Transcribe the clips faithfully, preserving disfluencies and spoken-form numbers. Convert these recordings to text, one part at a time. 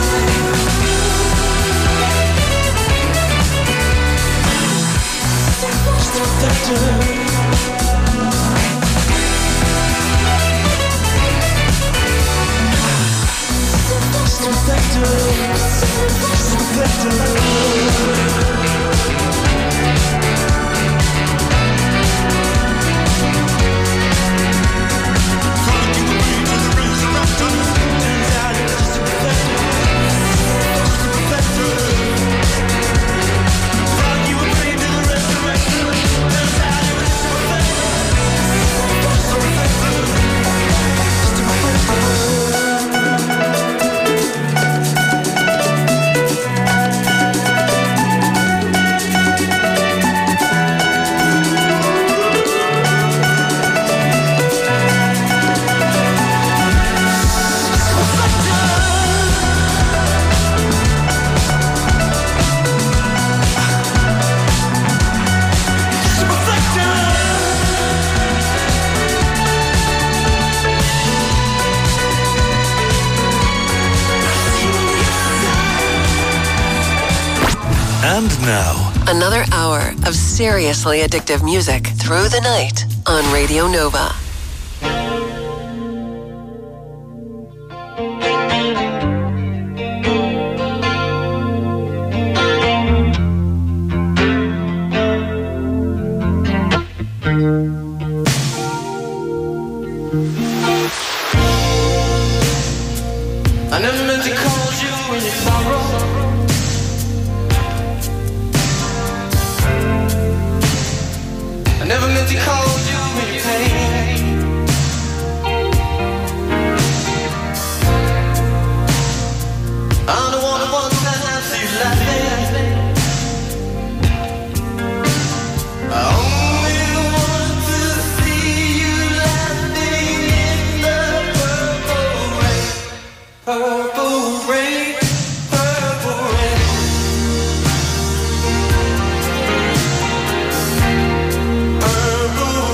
And now, another hour of seriously addictive music through the night on Radio Nova. I never meant to call you when you sorrow. I never meant to call you when you pain. I'm the one who wants to see you laughing. I only want to see you laughing in the purple rain. Purple rain, purple rain. Purple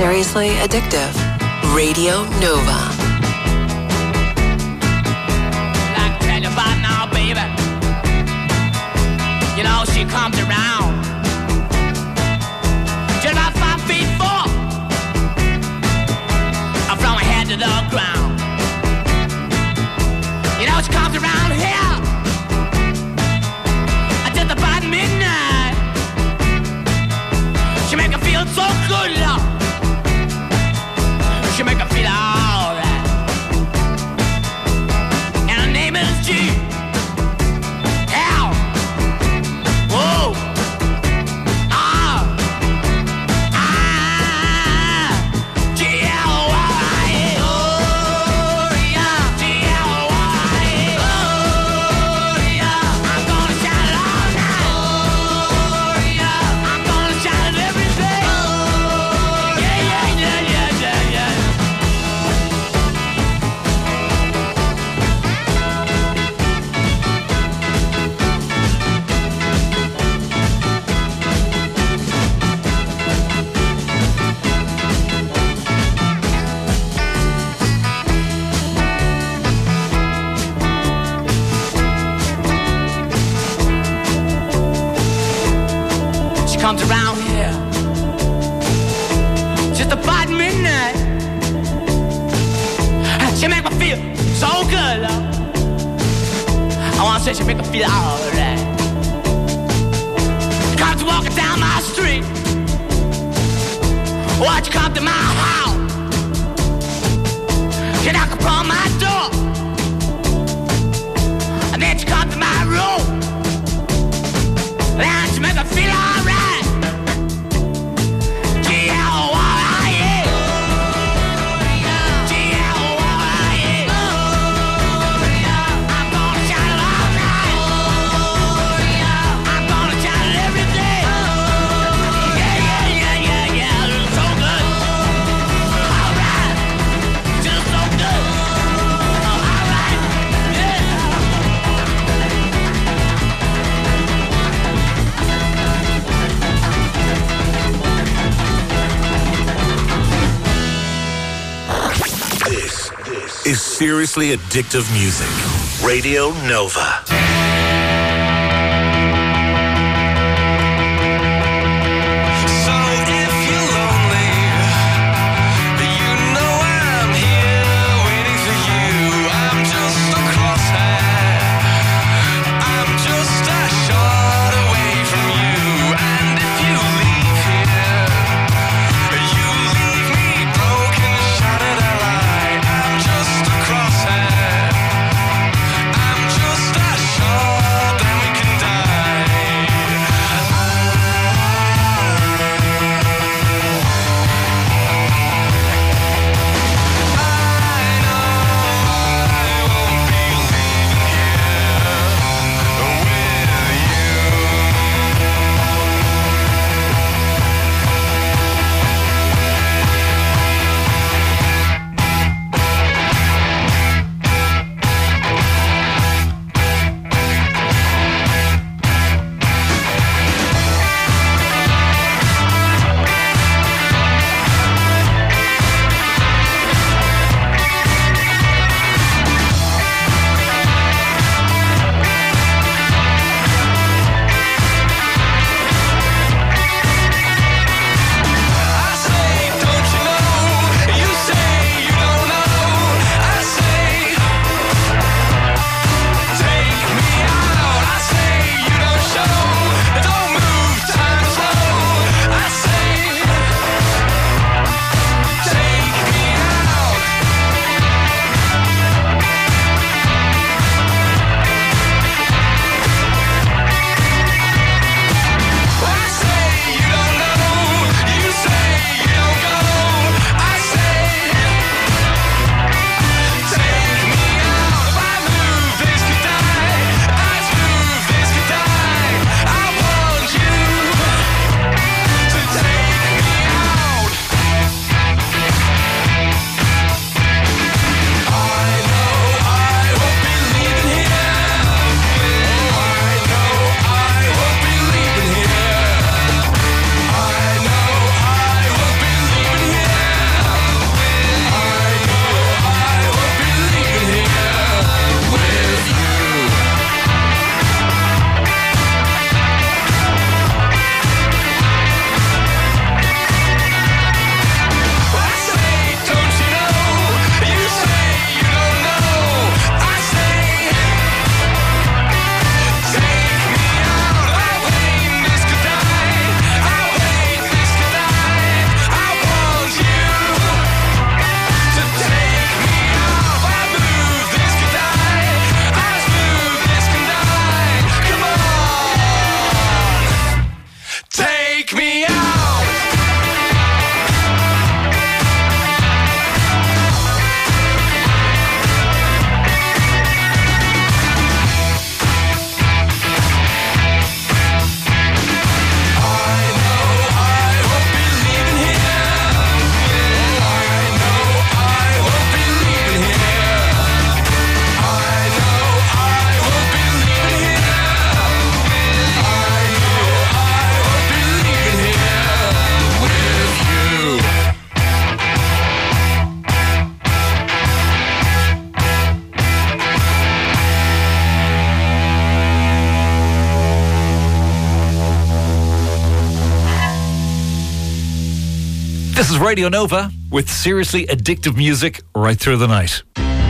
Seriously Addictive. Radio Nova. Like to tell you about now, baby. You know, she comes around. Just about five feet four. From her head to the ground. You know, she comes around here. Just about midnight. She make her feel so good, love. She make her feel alright. And her name is G. L. Whoa. Ah. Ah. G L Y. Oh, yeah. G L Y. Oh, yeah. I'm gonna shout it all night. Oh, yeah. I'm gonna shout it every day. Oh, yeah, yeah, yeah, yeah, yeah, yeah. She comes around here just about midnight. She make me feel so good, love. I wanna say she make me feel alright. She comes walking down my street. Watch you come to my house. She knock upon my door. And then she come to my room. And she make me feel alright. G L Y E. G L Y E. I'm gonna shout it all night. I'm gonna shout it every day. Yeah, yeah, yeah, yeah, yeah. It's so good. Alright. Just so good. Alright. Yeah. This, this is Seriously Addictive Music. Radio Nova. I'm just a This is Radio Nova with seriously addictive music right through the night.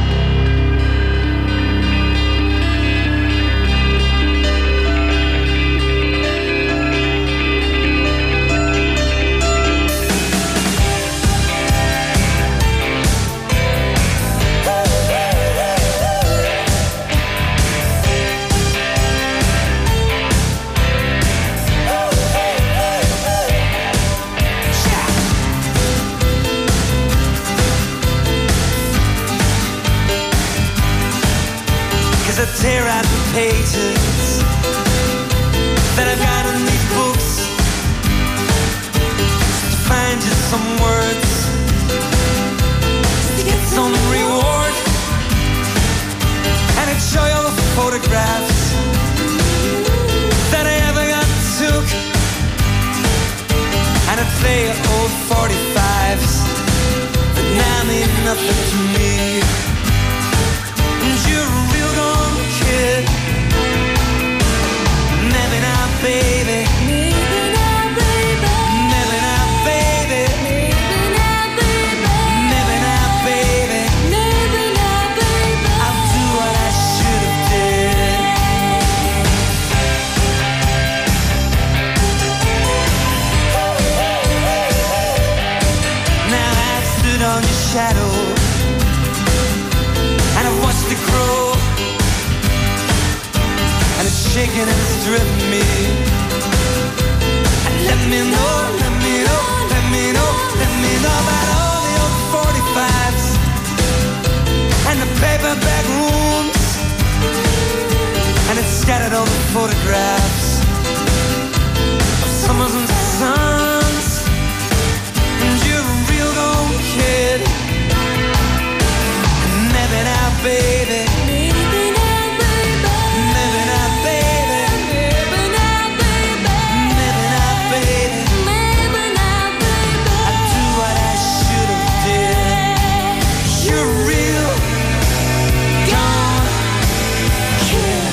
Tear out the pages that I've got in these books to find just some words to get some reward, and I'd show you all the photographs that I ever got took, and I'd play old forty-fives that now mean nothing to me. And you're a real gone kid. Maybe not, baby. Maybe not, baby. Maybe not, baby. Maybe not, baby. Maybe not, baby. Maybe not, baby. I'll do what I should have did. Now I've stood on your shadow, and I've watched it grow, and it's shaking and it's driven me. And let me know, let me know, let me know, let me know about all the old forty-fives and the paperback rooms, and it's scattered all the photographs of summers and suns. And you're a real old kid. Maybe not, baby. Maybe not, baby. Maybe not, baby. Maybe not, baby. Maybe not, baby. Maybe not, baby. I do what I should have did. You're real gone kid.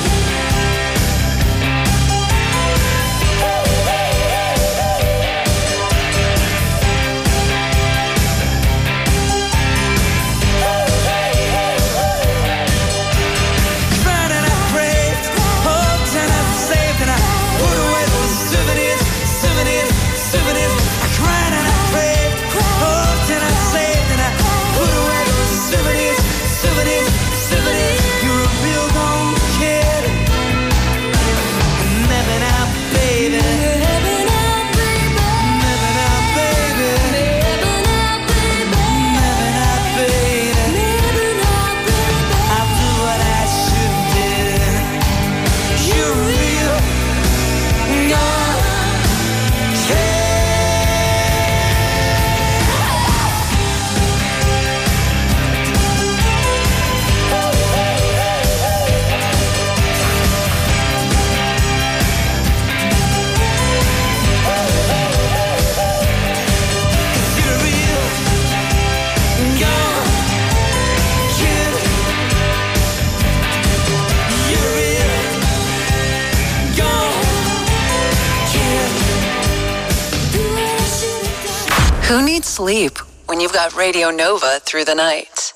Who needs sleep when you've got Radio Nova through the night?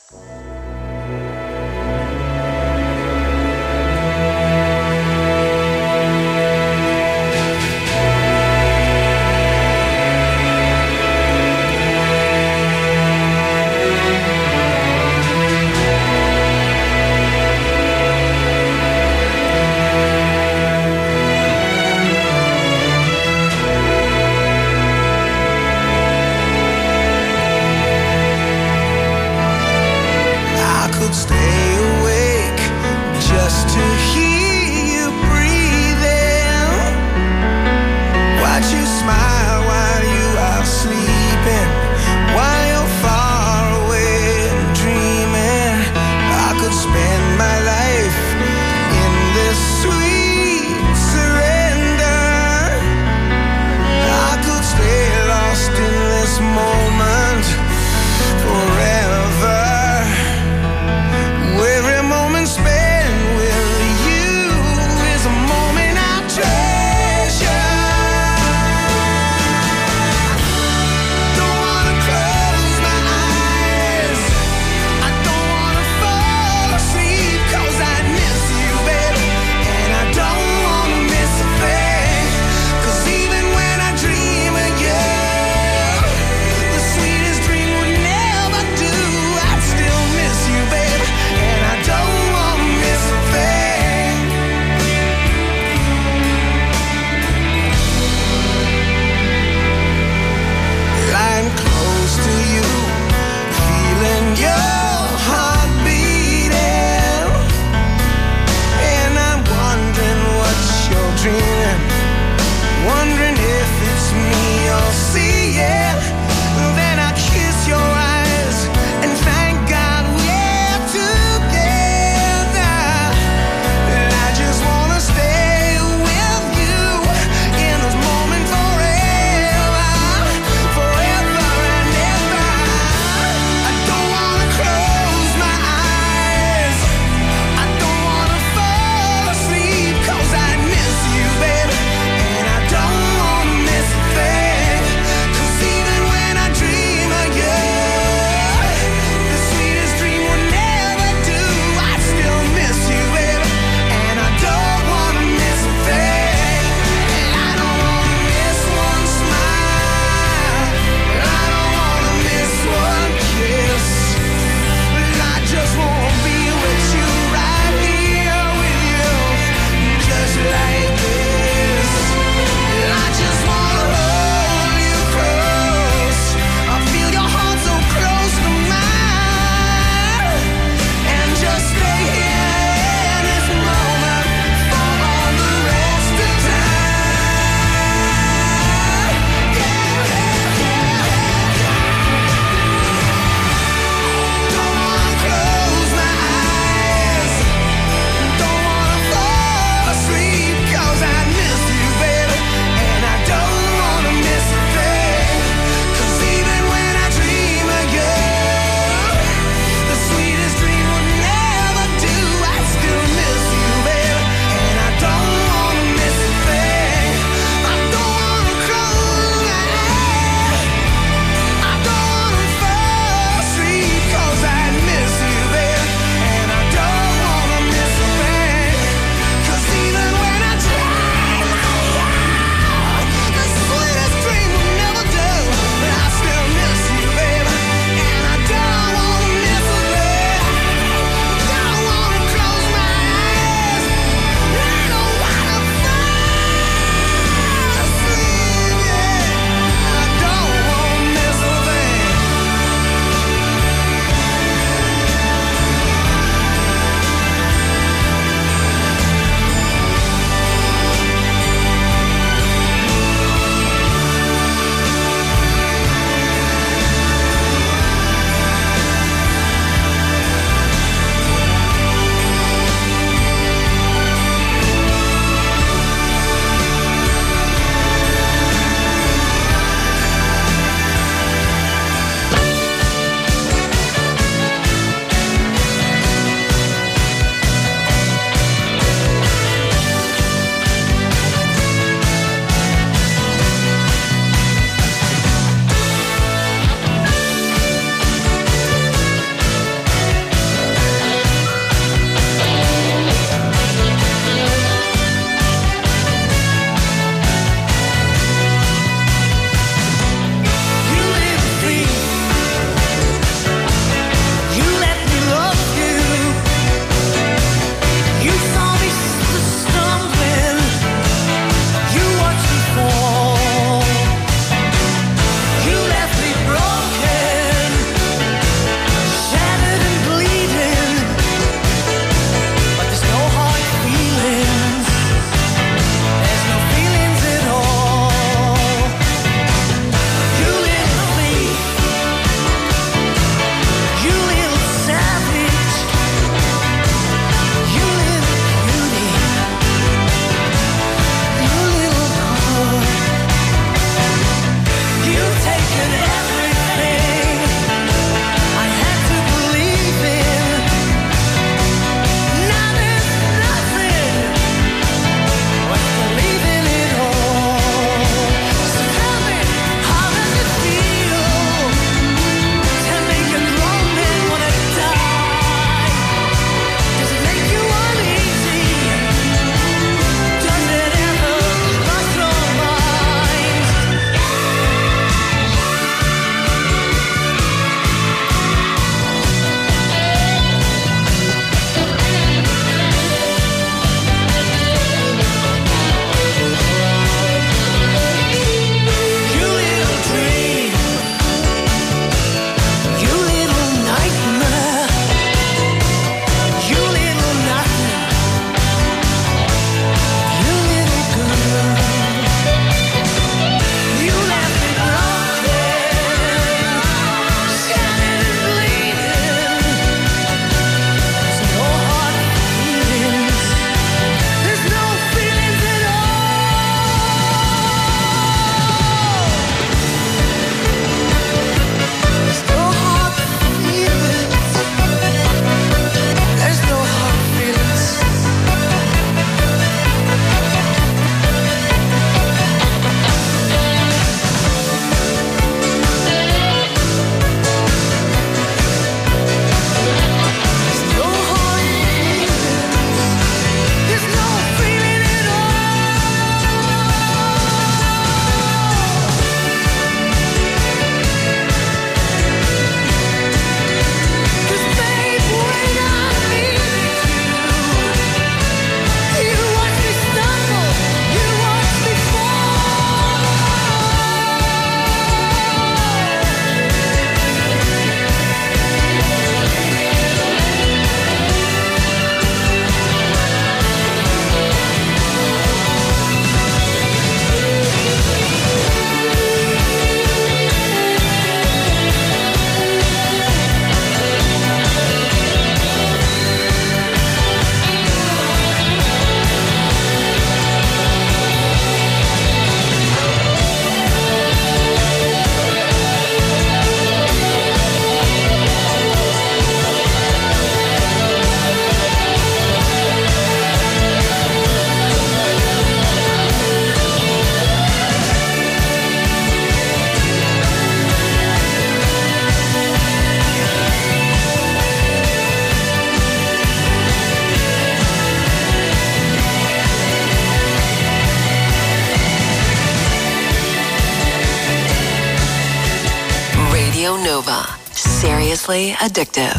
Radio Nova. Seriously addictive.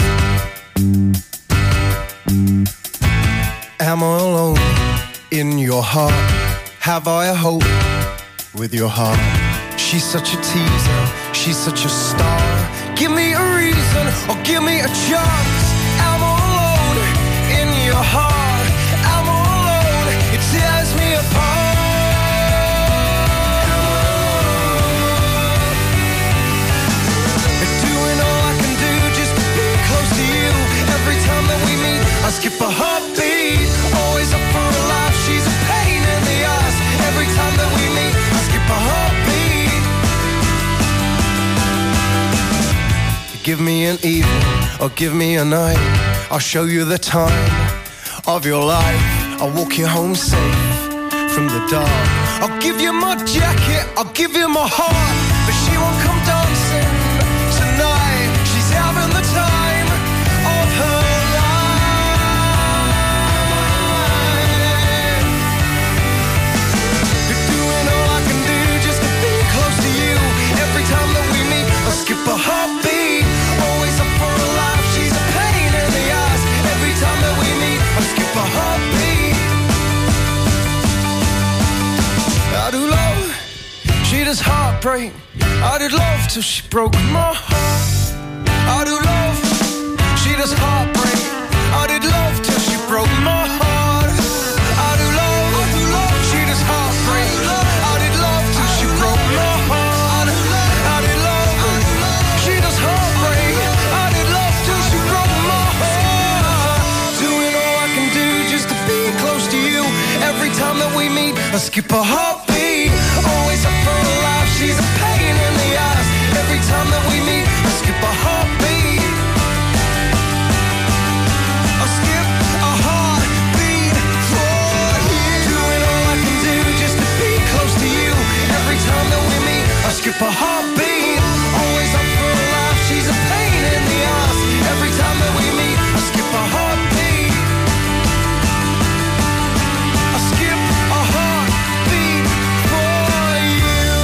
Am I alone in your heart? Have I a hope with your heart? She's such a teaser, she's such a star. Give me a reason or give me a chance. Am I alone in your heart? Am I alone? It tears me apart. Doing all I can do just to be close to you. Every time that we meet, I skip a heartbeat. Always up for a laugh, she's a pain in the ass. Every time that we meet, I skip a heartbeat. Give me an evening or give me a night. I'll show you the time of your life. I'll walk you home safe from the dark. I'll give you my jacket, I'll give you my heart. But she won't come dancing tonight. She's having the time of her life. You're doing all I can do just to be close to you. Every time that we meet, I skip a heartbeat. Always up for a laugh, she's a pain in the ass. Every time that we meet, I skip a heartbeat. I do love, she does heartbreak. I did love till she broke my heart. I do love, she does heartbreak. I did love till she broke my heart. I do love, I do love, she does heartbreak. I did love till she broke my heart. I did love, she does heartbreak. I did love till she broke my heart. Doing all I can do just to be close to you. Every time that we meet, I skip a heartbeat. Always up for a laugh, she's a pain in the ass. Every time that we meet, I skip a heartbeat. I skip a heartbeat for you. Doing all I can do just to be close to you. Every time that we meet, I skip a heartbeat. Always up for a laugh, she's a pain in the ass. Every time that we meet, I skip a heartbeat. I skip a heartbeat for you.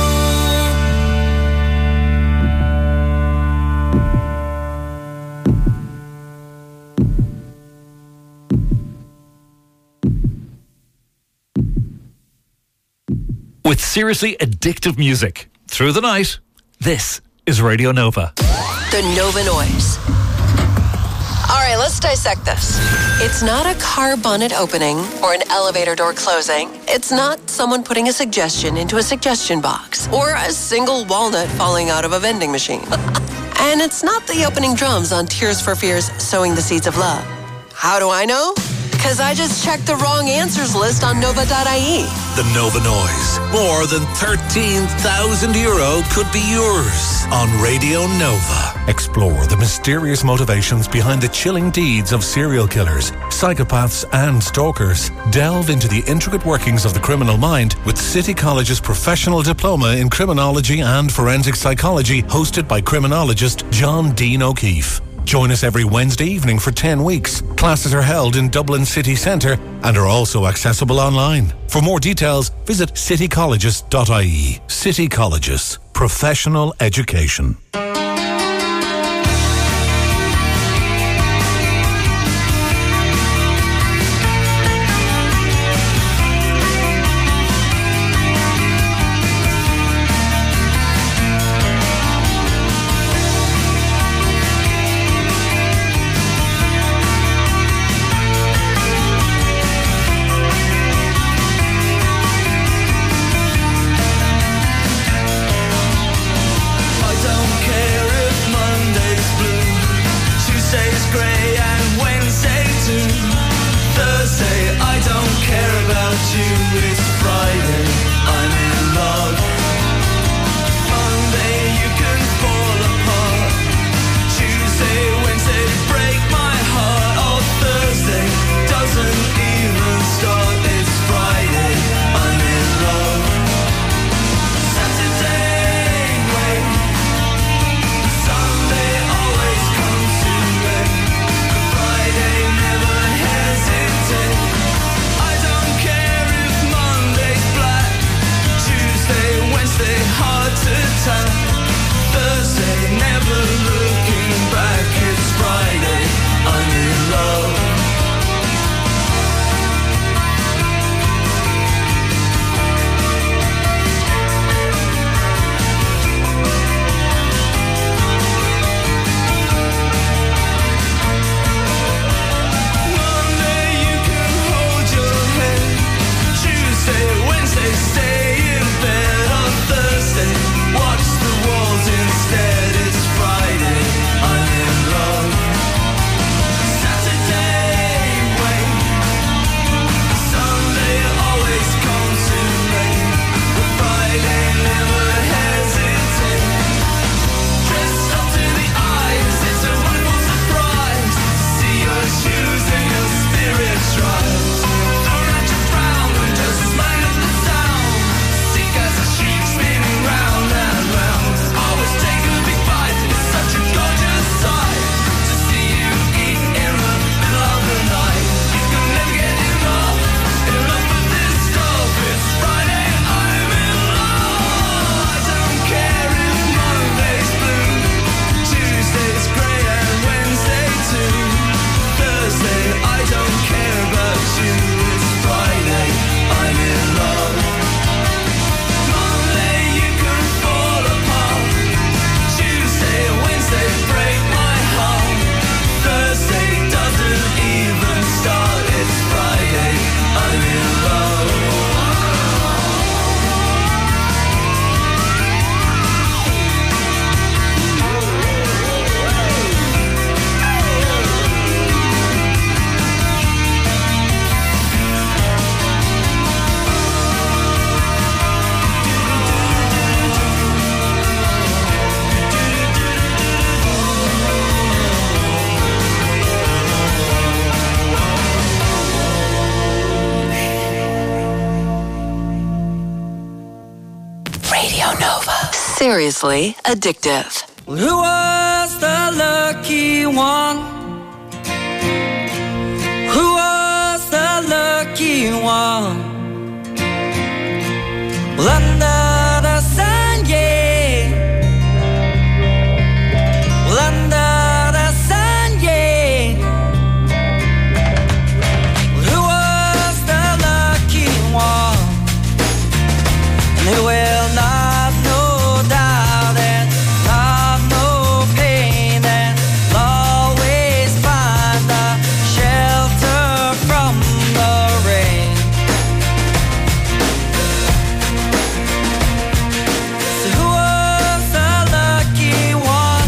With seriously addictive music through the night, this is Radio Nova. The Nova Noise. All right, let's dissect this. It's not a car bonnet opening or an elevator door closing. It's not someone putting a suggestion into a suggestion box or a single walnut falling out of a vending machine. And it's not the opening drums on Tears for Fears Sowing the Seeds of Love. How do I know? Because I just checked the wrong answers list on nova dot I E. The Nova Noise. More than thirteen thousand euro could be yours on Radio Nova. Explore the mysterious motivations behind the chilling deeds of serial killers, psychopaths and stalkers. Delve into the intricate workings of the criminal mind with City College's professional diploma in criminology and forensic psychology, hosted by criminologist John Dean O'Keefe. Join us every Wednesday evening for ten weeks. Classes are held in Dublin City Centre and are also accessible online. For more details, visit city colleges dot I E. City Colleges. Professional education. Seriously addictive. Who was the lucky one? Who was the lucky one? Well, under the sun, yeah. Well, under the sun, yeah. Well, who was the lucky one? And who will not know doubt and not know pain and always find a shelter from the rain. So who was the lucky one?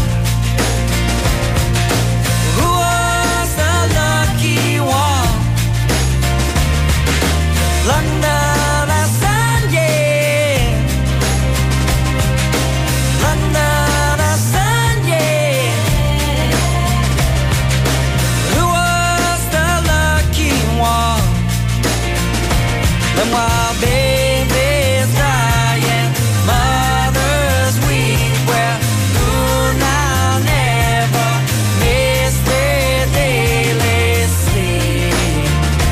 Who was the lucky one? Under the sun, yeah. Under the sun, yeah. Who was the lucky one? Then while babies die and mothers weep, well, who now never miss their daily sleep?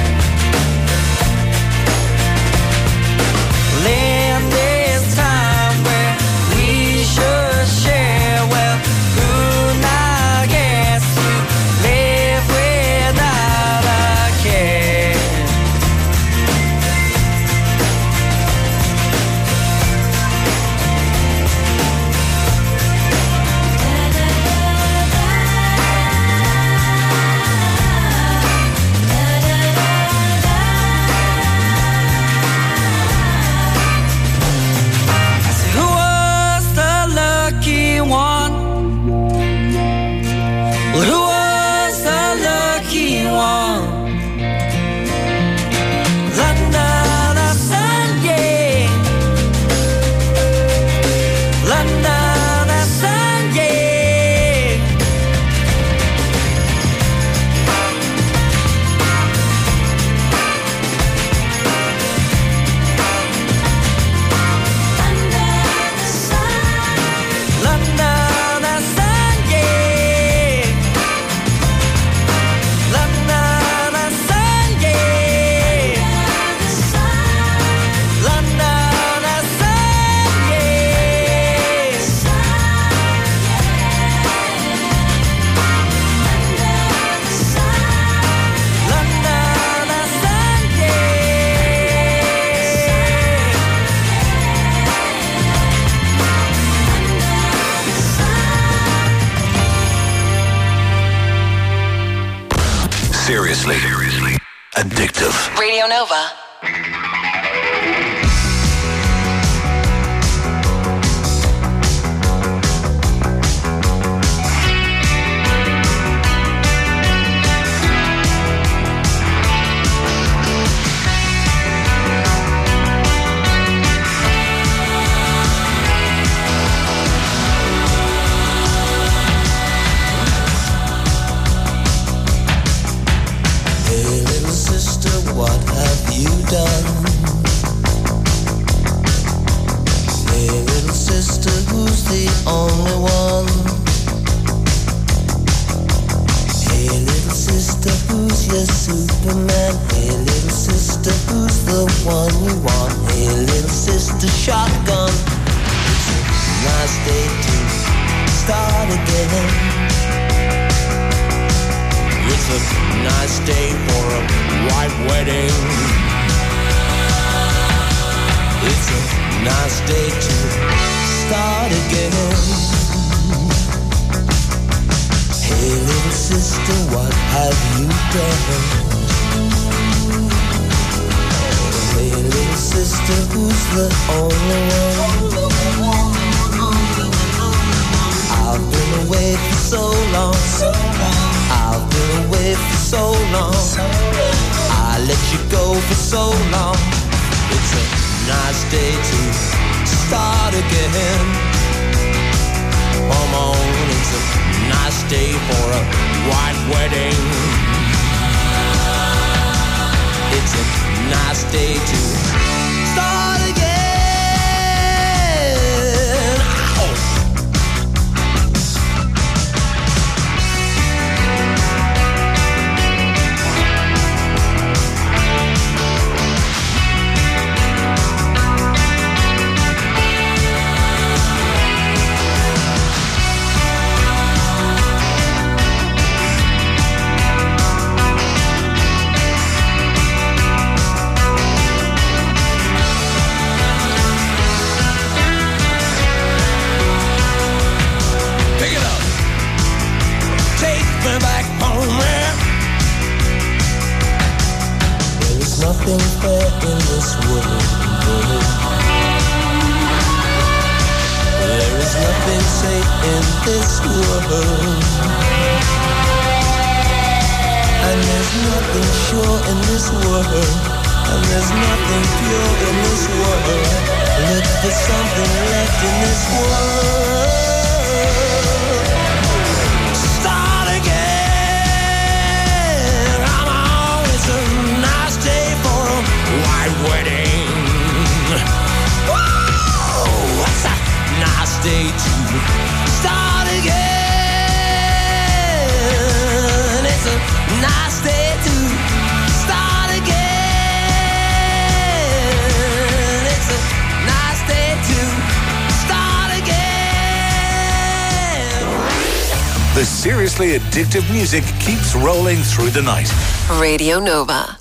In this time where we should share, well, who now gets to live without a care? So who was the lucky one? Well, who was the lucky one? Under the sun, yeah. Under the sun, yeah. Under the sun, yeah. Under the sun, yeah. Under the sun, yeah. Under the sun, Seriously, seriously addictive. Radio Nova. Hey little sister, what have you done? Hey little sister, who's the only one? Hey little sister, who's your Superman? Hey little sister, who's the one you want? Hey little sister, shotgun. It's a nice day to start again. It's a nice day for a white wedding. It's a nice day to start again. Hey little sister, what have you done? Hey little sister, who's the only one? I've been away for so long. I've been away for so long. I let you go for so long. It's a nice day to start again. Come on, it's a nice day for a white wedding. It's a nice day to start again. in this world. And there's nothing sure in this world. And there's nothing pure in this world. Look for something left in this world. Start again. Come on, it's a nice day for a white wedding. Whoa, it's a nice day to start again. It's a nice day to start again. It's a nice day to start again. The seriously addictive music keeps rolling through the night. Radio Nova.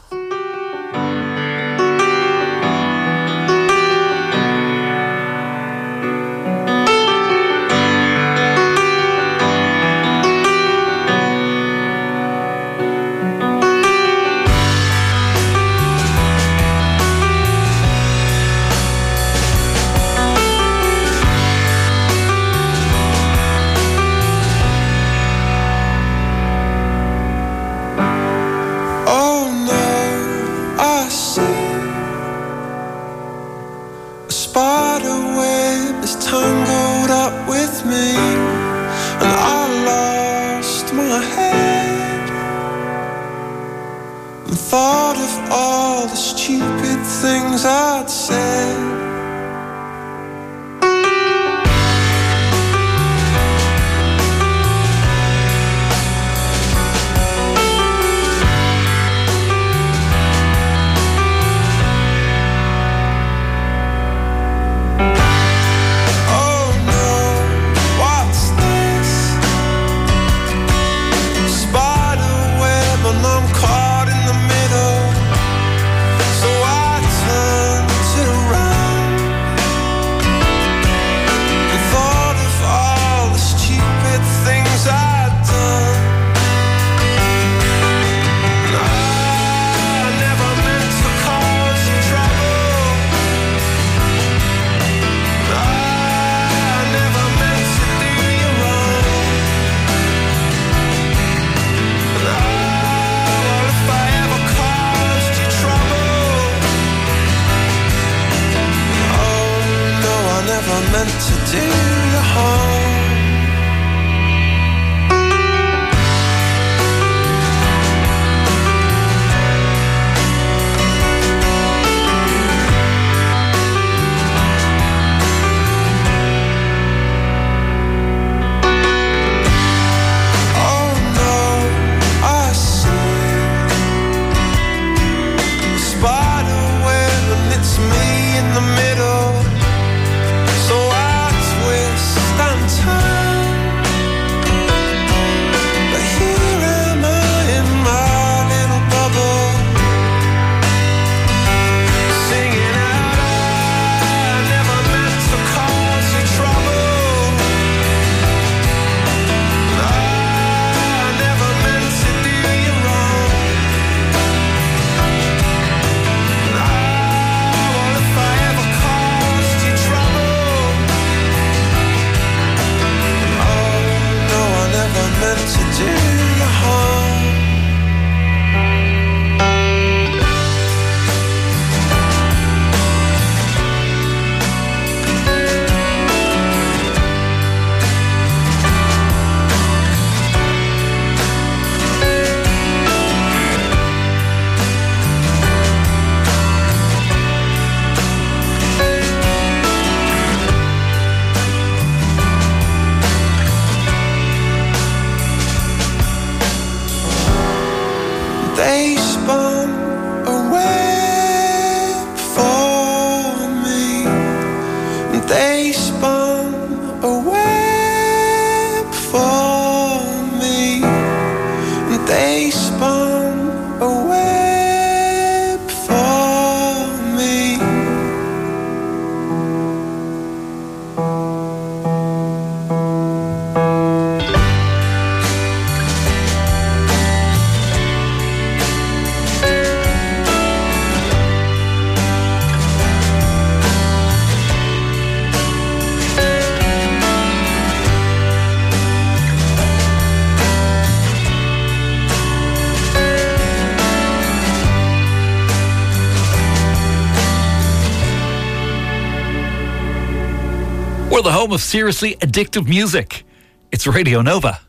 We're the home of seriously addictive music. It's Radio Nova.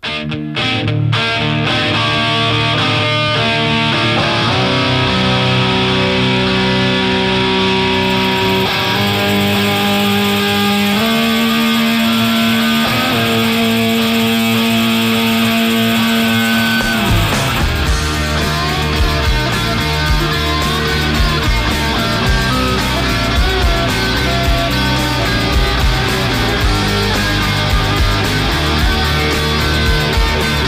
Thank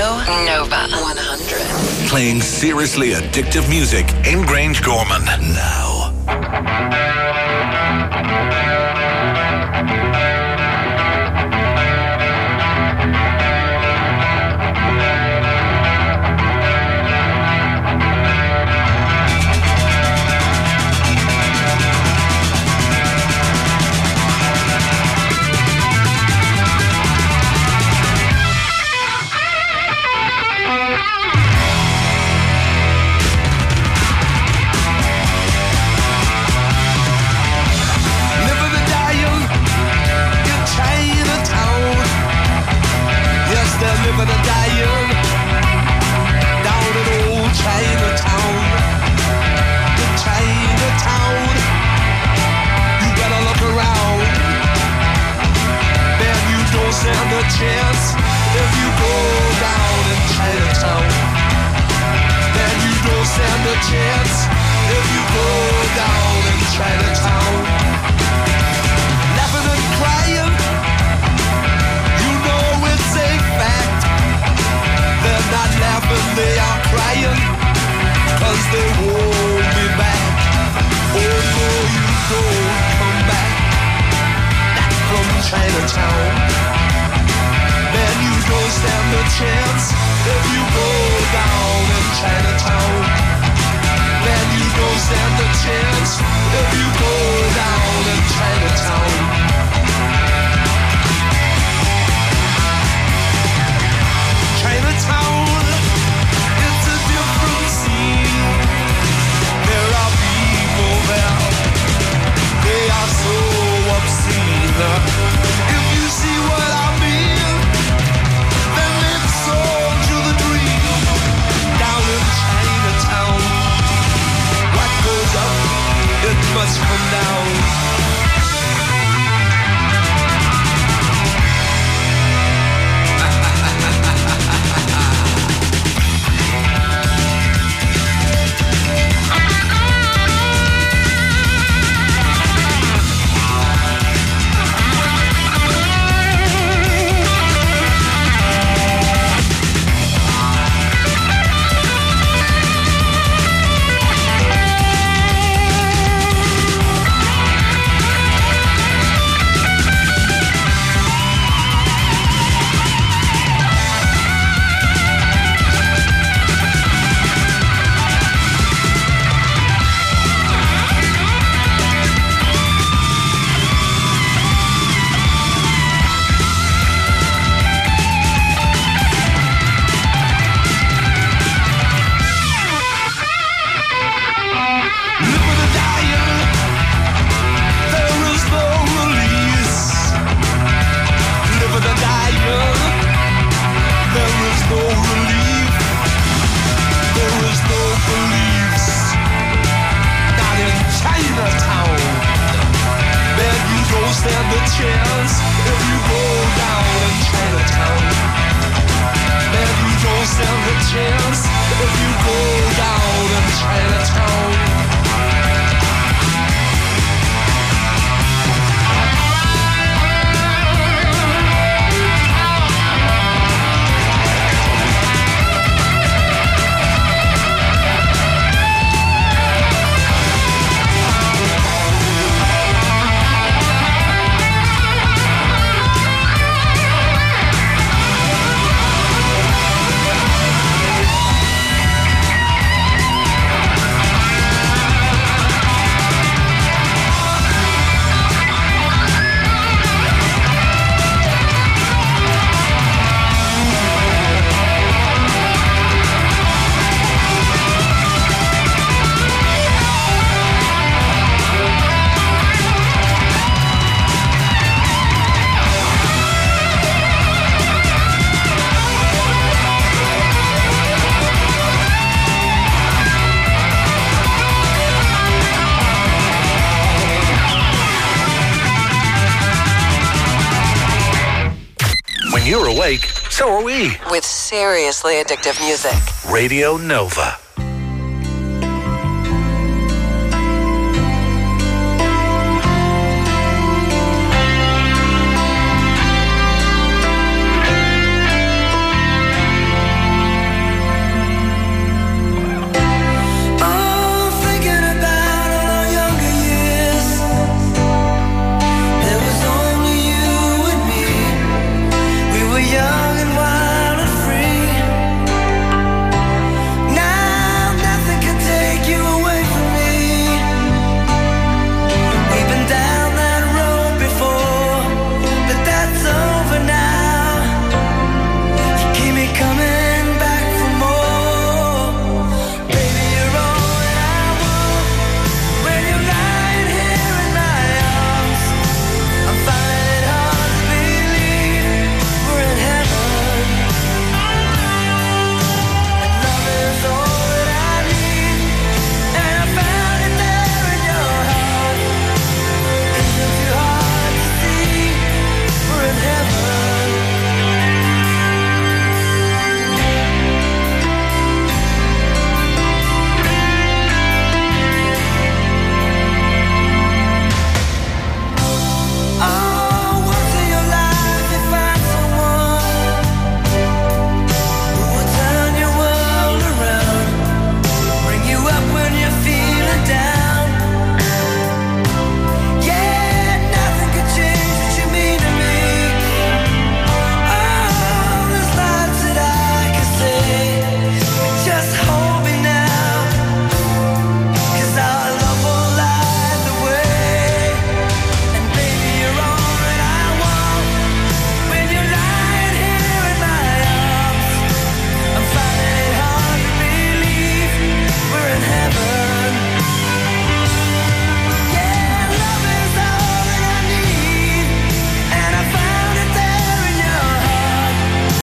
Nova one hundred. Playing seriously addictive music in Grange Gorman now. Living and dying down in old Chinatown. In Chinatown, you better look around. Man, you don't stand a chance if you go down in Chinatown. Man, you don't stand a chance if you go down in Chinatown. Laughing and crying, you know it's a fact. They're not laughing, they are crying, cause they won't be back. Oh no, you don't come back, back from Chinatown. Man, you don't stand a chance if you go down in Chinatown. Man, you don't stand a chance if you go down in Chinatown. Chinatown, it's a different scene. There are people there, they are so obscene. If you see what I mean, then they've sold you the dream. Down in Chinatown, what goes up, it must come down. Stand a chance if you go down in Chinatown. Man, you don't stand a chance if you go down in Chinatown. You're awake, so are we. With seriously addictive music. Radio Nova.